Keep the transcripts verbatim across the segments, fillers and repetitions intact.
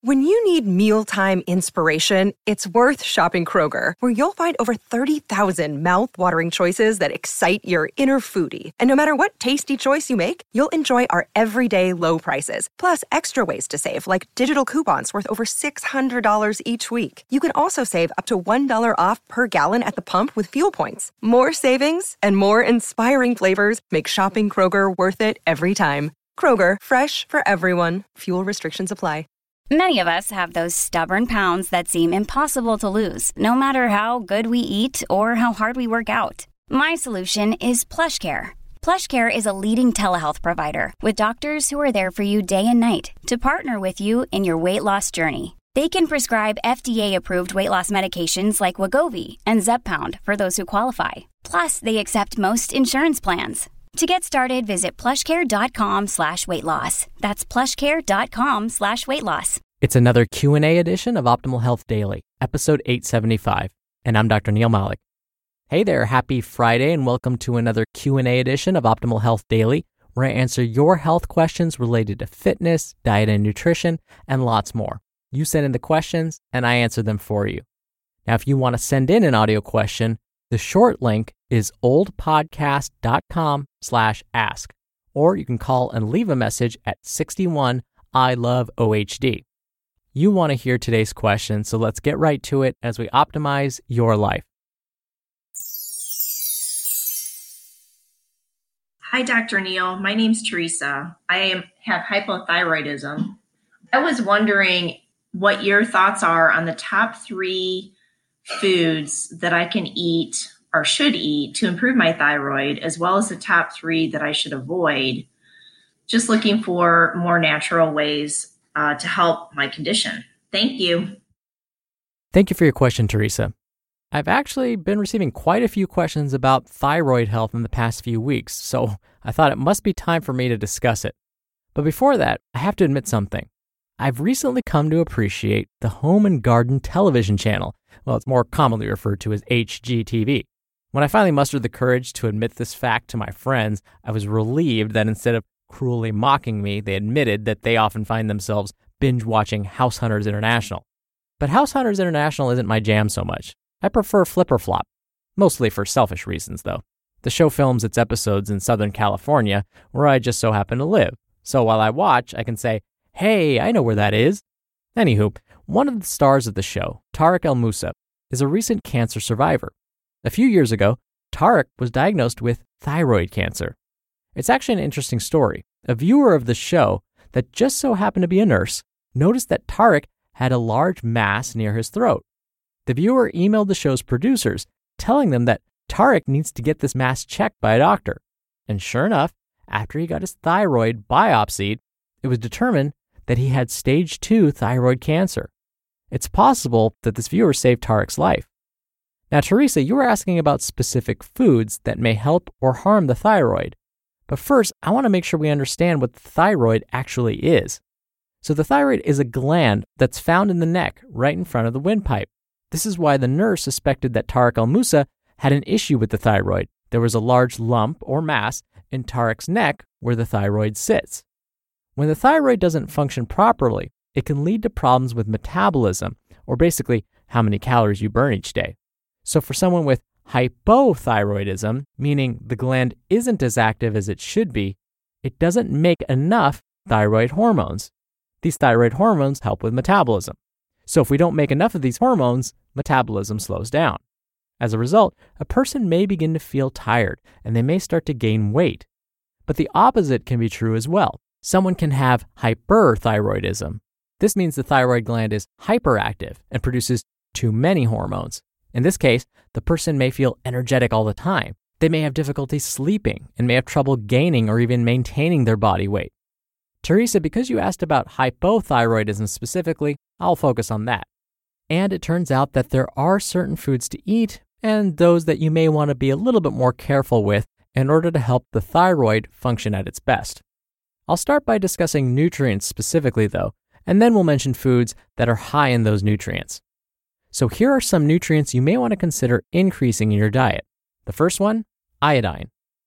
When you need mealtime inspiration, it's worth shopping Kroger, where you'll find over thirty thousand mouth-watering choices that excite your inner foodie. And no matter what tasty choice you make, you'll enjoy our everyday low prices, plus extra ways to save, like digital coupons worth over six hundred dollars each week. You can also save up to one dollar off per gallon at the pump with fuel points. More savings and more inspiring flavors make shopping Kroger worth it every time. Kroger, fresh for everyone. Fuel restrictions apply. Many of us have those stubborn pounds that seem impossible to lose, no matter how good we eat or how hard we work out. My solution is PlushCare. PlushCare is a leading telehealth provider with doctors who are there for you day and night to partner with you in your weight loss journey. They can prescribe F D A-approved weight loss medications like Wegovy and Zepbound for those who qualify. Plus, they accept most insurance plans. To get started, visit plushcare.com slash weight loss. That's plushcare.com slash weight loss. It's another Q and A edition of Optimal Health Daily, episode eight seventy-five, and I'm Doctor Neil Malik. Hey there, happy Friday, and welcome to another Q and A edition of Optimal Health Daily, where I answer your health questions related to fitness, diet and nutrition, and lots more. You send in the questions, and I answer them for you. Now, if you want to send in an audio question, the short link is oldpodcast.com slash ask, or you can call and leave a message at sixty-one I love O H D. You want to hear today's question, so let's get right to it as we optimize your life. Hi, Doctor Neil. My name's Teresa. I am, have hypothyroidism. I was wondering what your thoughts are on the top three foods that I can eat or should eat to improve my thyroid, as well as the top three that I should avoid. Just looking for more natural ways uh, to help my condition. Thank you. Thank you for your question, Teresa. I've actually been receiving quite a few questions about thyroid health in the past few weeks, so I thought it must be time for me to discuss it. But before that, I have to admit something. I've recently come to appreciate the Home and Garden television channel. Well, it's more commonly referred to as H G T V. When I finally mustered the courage to admit this fact to my friends, I was relieved that instead of cruelly mocking me, they admitted that they often find themselves binge-watching House Hunters International. But House Hunters International isn't my jam so much. I prefer Flip or Flop, mostly for selfish reasons, though. The show films its episodes in Southern California, where I just so happen to live. So while I watch, I can say, hey, I know where that is. Anywho, one of the stars of the show, Tariq El Moussa, is a recent cancer survivor. A few years ago, Tariq was diagnosed with thyroid cancer. It's actually an interesting story. A viewer of the show that just so happened to be a nurse noticed that Tariq had a large mass near his throat. The viewer emailed the show's producers, telling them that Tariq needs to get this mass checked by a doctor. And sure enough, after he got his thyroid biopsied, it was determined that he had stage two thyroid cancer. It's possible that this viewer saved Tariq's life. Now, Teresa, you were asking about specific foods that may help or harm the thyroid. But first, I want to make sure we understand what the thyroid actually is. So the thyroid is a gland that's found in the neck right in front of the windpipe. This is why the nurse suspected that Tariq El Moussa had an issue with the thyroid. There was a large lump or mass in Tariq's neck where the thyroid sits. When the thyroid doesn't function properly, it can lead to problems with metabolism, or basically how many calories you burn each day. So for someone with hypothyroidism, meaning the gland isn't as active as it should be, it doesn't make enough thyroid hormones. These thyroid hormones help with metabolism. So if we don't make enough of these hormones, metabolism slows down. As a result, a person may begin to feel tired and they may start to gain weight. But the opposite can be true as well. Someone can have hyperthyroidism. This means the thyroid gland is hyperactive and produces too many hormones. In this case, the person may feel energetic all the time. They may have difficulty sleeping and may have trouble gaining or even maintaining their body weight. Teresa, because you asked about hypothyroidism specifically, I'll focus on that. And it turns out that there are certain foods to eat and those that you may want to be a little bit more careful with in order to help the thyroid function at its best. I'll start by discussing nutrients specifically though, and then we'll mention foods that are high in those nutrients. So here are some nutrients you may want to consider increasing in your diet. The first one, iodine.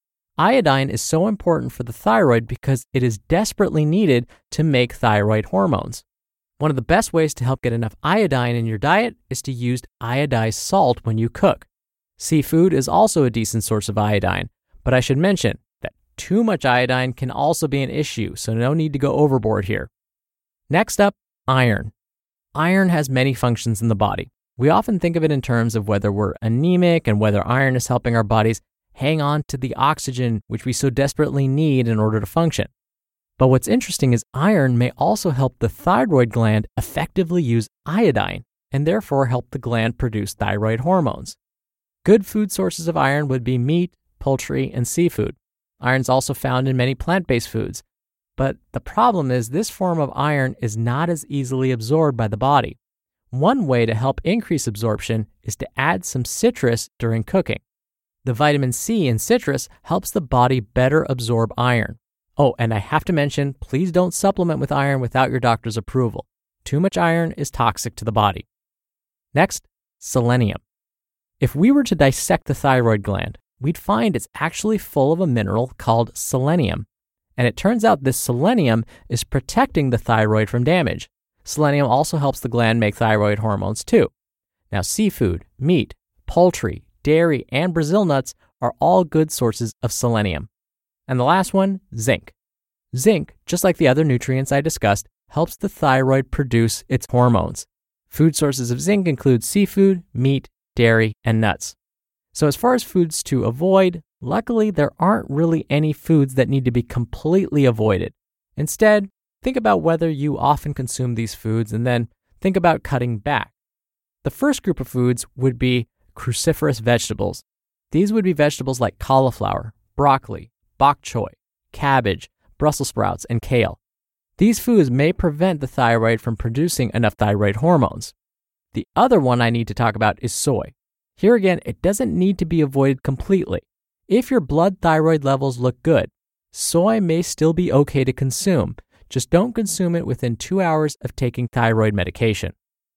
Iodine is so important for the thyroid because it is desperately needed to make thyroid hormones. One of the best ways to help get enough iodine in your diet is to use iodized salt when you cook. Seafood is also a decent source of iodine, but I should mention that too much iodine can also be an issue, so no need to go overboard here. Next up, iron. Iron has many functions in the body. We often think of it in terms of whether we're anemic and whether iron is helping our bodies hang on to the oxygen which we so desperately need in order to function. But what's interesting is iron may also help the thyroid gland effectively use iodine and therefore help the gland produce thyroid hormones. Good food sources of iron would be meat, poultry, and seafood. Iron is also found in many plant-based foods. But the problem is this form of iron is not as easily absorbed by the body. One way to help increase absorption is to add some citrus during cooking. The vitamin C in citrus helps the body better absorb iron. Oh, and I have to mention, please don't supplement with iron without your doctor's approval. Too much iron is toxic to the body. Next, selenium. If we were to dissect the thyroid gland, we'd find it's actually full of a mineral called selenium. And it turns out this selenium is protecting the thyroid from damage. Selenium also helps the gland make thyroid hormones too. Now, seafood, meat, poultry, dairy, and Brazil nuts are all good sources of selenium. And the last one, zinc. Zinc, just like the other nutrients I discussed, helps the thyroid produce its hormones. Food sources of zinc include seafood, meat, dairy, and nuts. So as far as foods to avoid, luckily there aren't really any foods that need to be completely avoided. Instead, think about whether you often consume these foods and then think about cutting back. The first group of foods would be cruciferous vegetables. These would be vegetables like cauliflower, broccoli, bok choy, cabbage, Brussels sprouts, and kale. These foods may prevent the thyroid from producing enough thyroid hormones. The other one I need to talk about is soy. Here again, it doesn't need to be avoided completely. If your blood thyroid levels look good, soy may still be okay to consume. Just don't consume it within two hours of taking thyroid medication.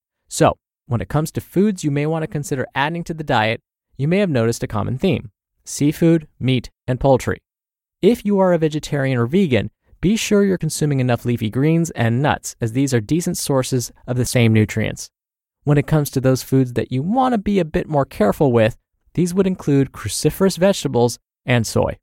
So, when it comes to foods you may want to consider adding to the diet, you may have noticed a common theme: seafood, meat, and poultry. If you are a vegetarian or vegan, be sure you're consuming enough leafy greens and nuts, as these are decent sources of the same nutrients. When it comes to those foods that you want to be a bit more careful with, these would include cruciferous vegetables and soy.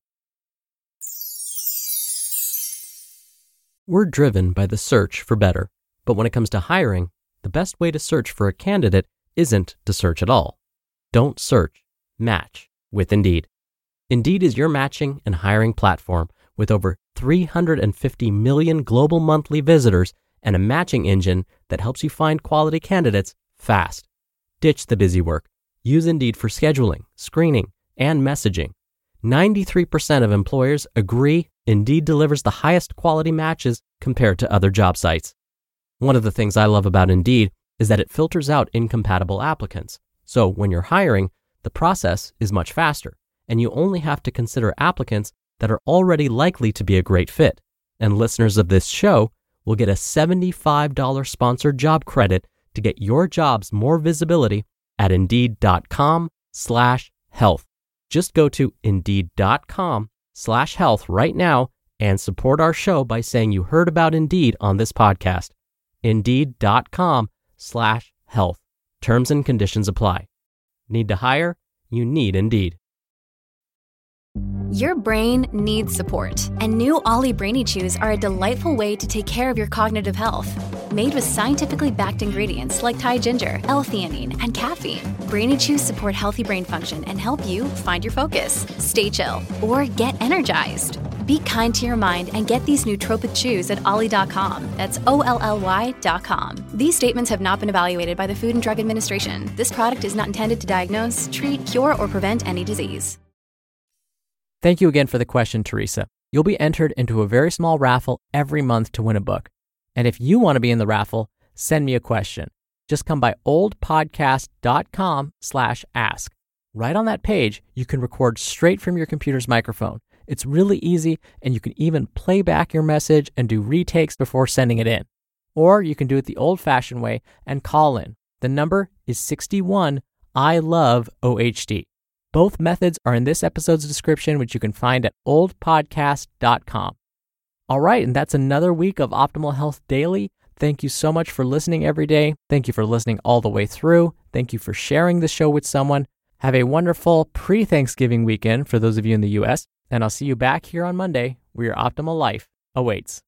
We're driven by the search for better, but when it comes to hiring, the best way to search for a candidate isn't to search at all. Don't search, match with Indeed. Indeed is your matching and hiring platform with over three hundred fifty million global monthly visitors and a matching engine that helps you find quality candidates fast. Ditch the busy work. Use Indeed for scheduling, screening, and messaging. ninety-three percent of employers agree Indeed delivers the highest quality matches compared to other job sites. One of the things I love about Indeed is that it filters out incompatible applicants. So when you're hiring, the process is much faster, and you only have to consider applicants that are already likely to be a great fit. And listeners of this show will get a seventy-five dollars sponsored job credit to get your jobs more visibility at Indeed.com slash health. Just go to Indeed.com slash health right now and support our show by saying you heard about Indeed on this podcast. Indeed.com slash health. Terms and conditions apply. Need to hire? You need Indeed. Your brain needs support, and new Ollie Brainy Chews are a delightful way to take care of your cognitive health. Made with scientifically backed ingredients like Thai ginger, L-theanine, and caffeine, Brainy Chews support healthy brain function and help you find your focus, stay chill, or get energized. Be kind to your mind and get these nootropic chews at ollie dot com. That's O L L Y dot com. These statements have not been evaluated by the Food and Drug Administration. This product is not intended to diagnose, treat, cure, or prevent any disease. Thank you again for the question, Teresa. You'll be entered into a very small raffle every month to win a book. And if you want to be in the raffle, send me a question. Just come by oldpodcast.com slash ask. Right on that page, you can record straight from your computer's microphone. It's really easy, and you can even play back your message and do retakes before sending it in. Or you can do it the old-fashioned way and call in. The number is sixty-one I love O H D. Both methods are in this episode's description, which you can find at old podcast dot com. All right, and that's another week of Optimal Health Daily. Thank you so much for listening every day. Thank you for listening all the way through. Thank you for sharing the show with someone. Have a wonderful pre-Thanksgiving weekend for those of you in the U S, and I'll see you back here on Monday where your optimal life awaits.